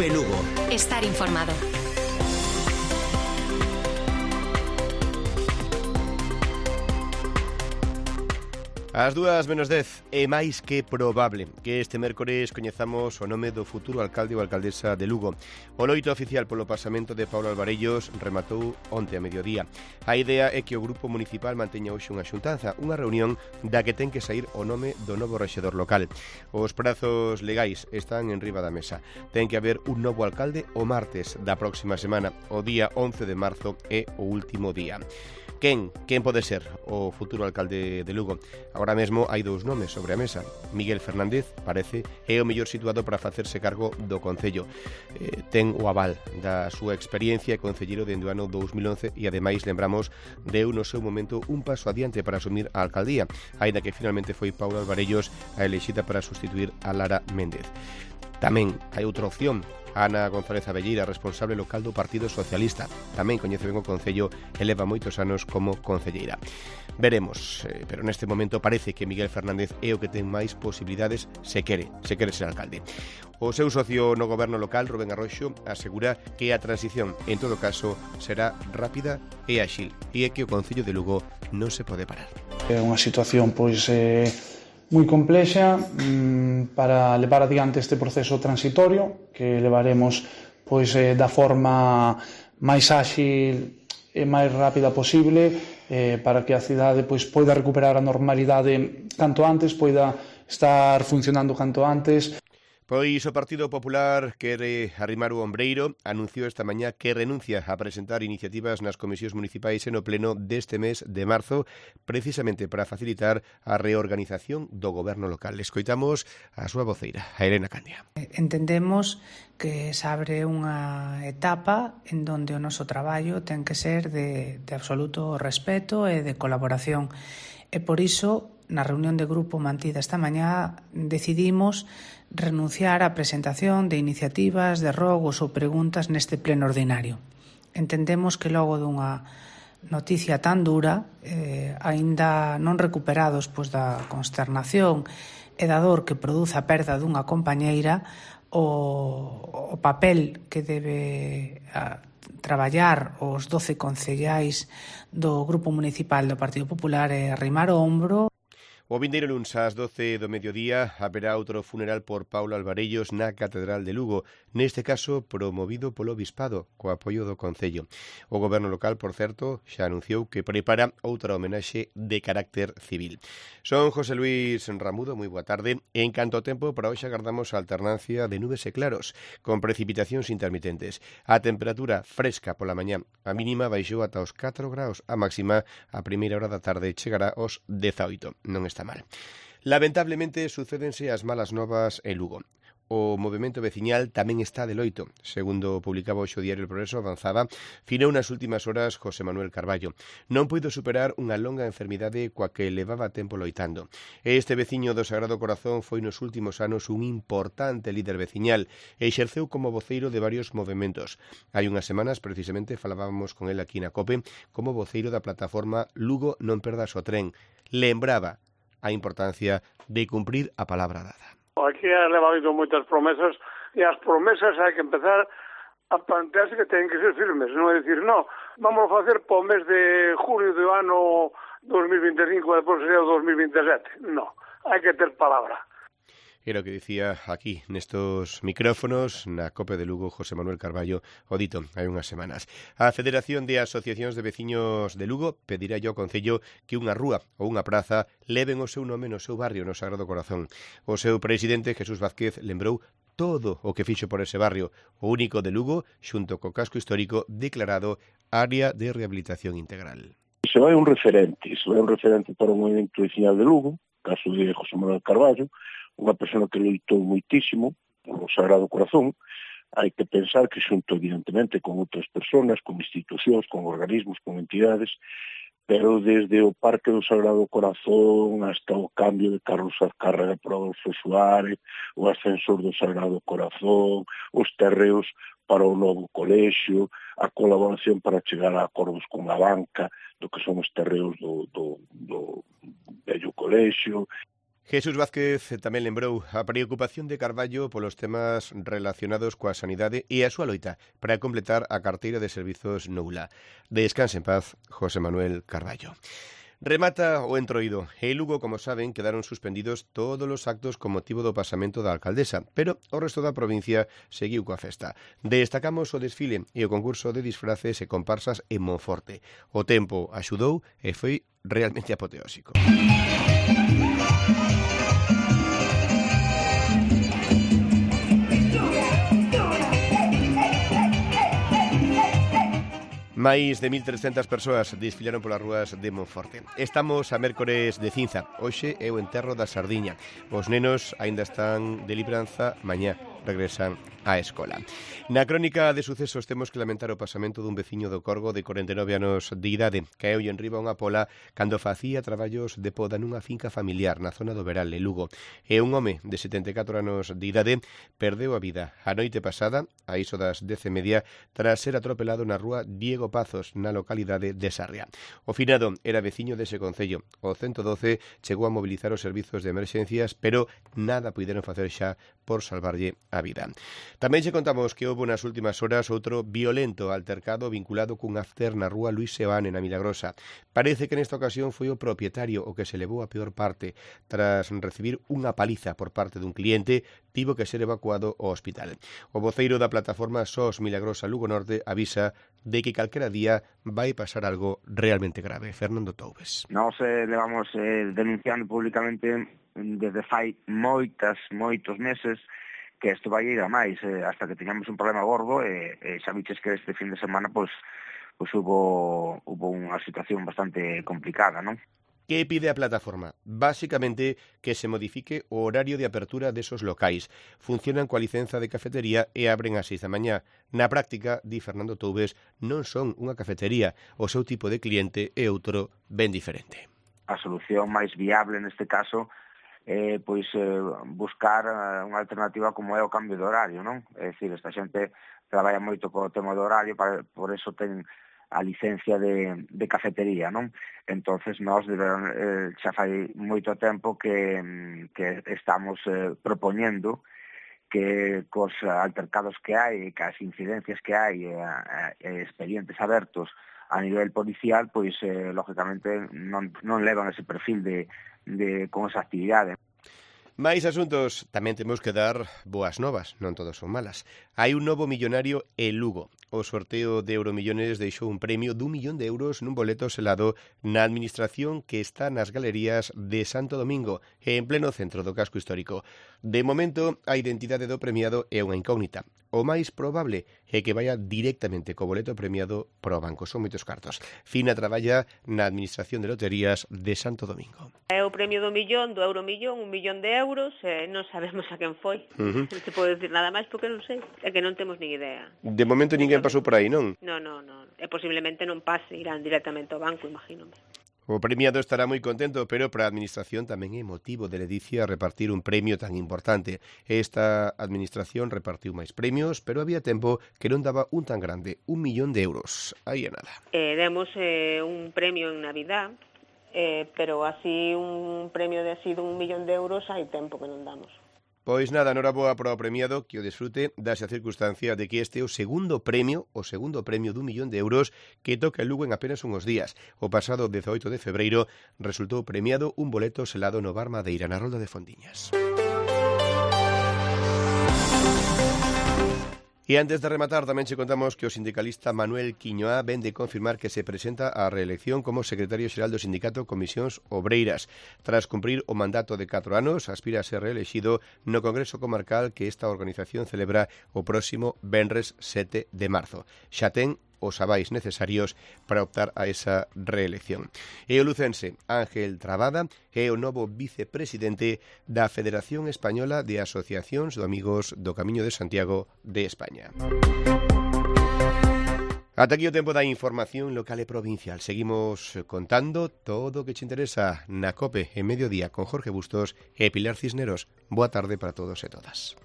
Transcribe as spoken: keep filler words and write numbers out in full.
COPE Lugo. Estar informado. As dúas menos dez, é máis que probable que este mércores coñezamos o nome do futuro alcalde ou alcaldesa de Lugo. O loito oficial polo pasamento de Paulo Alvarellos rematou onte a mediodía. A idea é que o grupo municipal manteña hoxe unha xuntanza, unha reunión da que ten que sair o nome do novo rexedor local. Os prazos legais están en riba da mesa. Ten que haber un novo alcalde o martes da próxima semana. O día once de marzo é o último día. Quen? Quen pode ser o futuro alcalde de Lugo? Agora mesmo hai dous nomes sobre a mesa. Miguel Fernández, parece, é o mellor situado para facerse cargo do Concello. Eh, ten o aval da súa experiencia e concelleiro dende o ano dous mil once e, ademais, lembramos, deu no seu momento un paso adiante para asumir a alcaldía, aínda que finalmente foi Paulo Alvarellos a elexida para sustituir a Lara Méndez. Tamén hai outra opción. Ana González Abelleira, responsable local do Partido Socialista. Tamén coñece ben o Concello e leva moitos anos como concelleira. Veremos, eh, pero neste momento parece que Miguel Fernández é o que ten máis posibilidades se quere, se quere ser alcalde. O seu socio no goberno local, Rubén Arroxo, asegura que a transición, en todo caso, será rápida e áxil, e é que o Concello de Lugo non se pode parar. É unha situación, pois... Eh... moi complexa mmm, para levar adiante este proceso transitorio que levaremos pois eh, da forma máis áxil e máis rápida posible eh, para que a cidade pois poida recuperar a normalidade canto antes, poida estar funcionando canto antes. Pois o Partido Popular quere arrimar o ombreiro, anunciou esta mañá que renuncia a presentar iniciativas nas comisións municipais e no pleno deste mes de marzo, precisamente para facilitar a reorganización do goberno local. Escoitamos a súa voceira, a Elena Candia. Entendemos que se abre unha etapa en donde o noso traballo ten que ser de, de absoluto respeto e de colaboración. E por iso, na reunión de grupo mantida esta mañá, decidimos renunciar á presentación de iniciativas, de rogos ou preguntas neste pleno ordinario. Entendemos que logo dunha noticia tan dura, eh, aínda non recuperados pois da consternación e da dor que produce a perda dunha compañeira, o, o papel que debe a, traballar os doce concellais do Grupo Municipal do Partido Popular é arrimar o ombro. O vindeiro luns ás doce do mediodía haberá outro funeral por Paulo Alvarellos na Catedral de Lugo, neste caso promovido polo Bispado, co apoio do Concello. O goberno local, por certo, xa anunciou que prepara outra homenaxe de carácter civil. Son José Luis Ramudo, moi boa tarde. En canto ao tempo, para hoxe agardamos a alternancia de nubes e claros, con precipitacións intermitentes. A temperatura fresca pola mañá, a mínima baixou ata os catro graus, a máxima a primeira hora da tarde chegará aos dezaoito. Non está mal. Lamentablemente sucédense as malas novas en Lugo. O movemento veciñal tamén está de loito. Segundo publicaba hoxe o diario El Progreso, avanzaba, finou nas últimas horas José Manuel Carballo. Non puido superar unha longa enfermidade coa que levaba tempo loitando. Este veciño do Sagrado Corazón foi nos últimos anos un importante líder veciñal e exerceu como voceiro de varios movementos. Hai unhas semanas, precisamente, falábamos con el aquí na COPE como voceiro da plataforma Lugo non perdas o tren. Lembraba a importancia de cumprir a palabra dada. Aquí ha levado moitas promesas e as promesas hai que empezar a plantearse que ten que ser firmes, non é dicir, no, vamos a facer po mes de julio do ano dos mil vinte e cinco e depois sería o dos mil vinte e sete. No, hai que ter palabra. Era o que dicía aquí nestos micrófonos na COPE de Lugo José Manuel Carballo o dito hai unhas semanas. A Federación de Asociacións de Veciños de Lugo pedirá ao Concello que unha rúa ou unha praza leven o seu nome no seu barrio, no Sagrado Corazón. O seu presidente, Jesús Vázquez, lembrou todo o que fixo por ese barrio, o único de Lugo, xunto co casco histórico declarado área de rehabilitación integral. Iso é un referente, iso é un referente para o movimento veciñal de Lugo, caso de José Manuel Carballo, unha persona que loitou moitísimo polo Sagrado Corazón. Hai que pensar que xunto, evidentemente, con outras persoas, con institucións, con organismos, con entidades, pero desde o Parque do Sagrado Corazón hasta o cambio de Carlos Azcárraga por Adolfo Suárez, o ascensor do Sagrado Corazón, os terreos para o novo colexio, a colaboración para chegar a acordos con a banca do que son os terreos do, do, do vello colexio. Jesús Vázquez tamén lembrou a preocupación de Carballo polos temas relacionados coa sanidade e a súa loita para completar a carteira de servizos nula. Descanse en paz, José Manuel Carballo. Remata o entroido. En Lugo, como saben, quedaron suspendidos todos os actos con motivo do pasamento da alcaldesa, pero o resto da provincia seguiu coa festa. Destacamos o desfile e o concurso de disfraces e comparsas en Monforte. O tempo axudou e foi realmente apoteósico. Máis de mil trescentas persoas desfilaron polas rúas de Monforte. Estamos a mércores de cinza. Hoxe é o enterro da sardiña. Os nenos aínda están de libranza, mañá regresan á escola. Na crónica de sucesos temos que lamentar o pasamento dun veciño do Corgo de corenta e nove anos de idade. Caeulle enriba unha pola cando facía traballos de poda nunha finca familiar na zona do Veral, de Lugo. E un home de setenta e catro anos de idade perdeu a vida a noite pasada, a iso das dez e media, tras ser atropelado na rúa Diego Pazos, na localidade de Sarria. O finado era veciño dese concello. O ciento doce chegou a mobilizar os servizos de emerxencias, pero nada puideron facer xa por salvarlle a vida. Tamén xe contamos que houve nas últimas horas outro violento altercado vinculado cun after na rúa Luis Seoane, na Milagrosa. Parece que nesta ocasión foi o propietario o que se levou a peor parte. Tras recibir unha paliza por parte dun cliente, tivo que ser evacuado ao hospital. O voceiro da plataforma S O S Milagrosa Lugo Norte avisa de que calquera día vai pasar algo realmente grave. Fernando Toubes. Nós eh, levamos eh, denunciando públicamente desde fai moitas, moitos meses que isto vai ir a máis, eh, hasta que teñamos un problema gordo e eh, xa viches que este fin de semana pois, pois hubo, hubo unha situación bastante complicada, non? Que pide a plataforma? Básicamente que se modifique o horario de apertura desos locais. Funcionan coa licenza de cafetería e abren ás seis da mañá. Na práctica, di Fernando Toubes, non son unha cafetería. O seu tipo de cliente é outro ben diferente. A solución máis viable neste caso eh, pois eh, buscar uh, unha alternativa como é o cambio de horario, non? É dicir, esta xente traballa moito co tema do horario, para, por eso ten a licencia de, de cafetería, non? Entonces nós deberon, eh, xa fai moito tempo que, que estamos eh, propoñendo que cos altercados que hai, que as incidencias que hai, e eh, eh, expedientes abertos a nivel policial, pois, eh, lógicamente, non, non levan ese perfil de de con esa actividade. Mais asuntos, tamén temos que dar boas novas, non todas son malas. Hai un novo millonario en Lugo. O sorteo de Euromillones deixou un premio dun millón de euros nun boleto selado na administración que está nas galerías de Santo Domingo, en pleno centro do casco histórico. De momento, a identidade do premiado é unha incógnita. O máis probable é que vaya directamente co boleto premiado pro banco. Son moitos cartos. Fina traballa na Administración de Loterías de Santo Domingo. É o premio do millón, do Euromillón, un millón de euros, e non sabemos a quen foi. Uh-huh. Non se pode decir nada máis porque non sei. É que non temos nin idea. De momento ninguén pasou por aí, non? Non, non, non. E posiblemente non pase, irán directamente ao banco, imagínome. O premiado estará moi contento, pero para a Administración tamén é motivo de ledicia repartir un premio tan importante. Esta Administración repartiu máis premios, pero había tempo que non daba un tan grande, un millón de euros. Aí é nada. Eh, demos eh, un premio en Navidad, eh, pero así un premio de así dun millón de euros hai tempo que non damos. Pois nada, noraboa para o premiado, que o desfrute dase a circunstancia de que este é o segundo premio, o segundo premio dun millón de euros que toca en Lugo en apenas unhos días. O pasado dezaoito de febreiro resultou premiado un boleto selado no Bar Madeira, na Rolda de Fondiñas. E antes de rematar, tamén che contamos que o sindicalista Manuel Quiñoá ven de confirmar que se presenta á reelección como secretario xeral do sindicato Comisións Obreiras. Tras cumprir o mandato de catro anos, aspira a ser reelexido no Congreso Comarcal que esta organización celebra o próximo venres sete de marzo. Xa ten os avais necesarios para optar a esa reelección. E o lucense Ángel Trabada é o novo vicepresidente da Federación Española de Asociacións de Amigos do Camiño de Santiago de España. Ata aquí o tempo da información local e provincial. Seguimos contando todo o que te interesa na COPE en mediodía con Jorge Bustos e Pilar Cisneros. Boa tarde para todos e todas.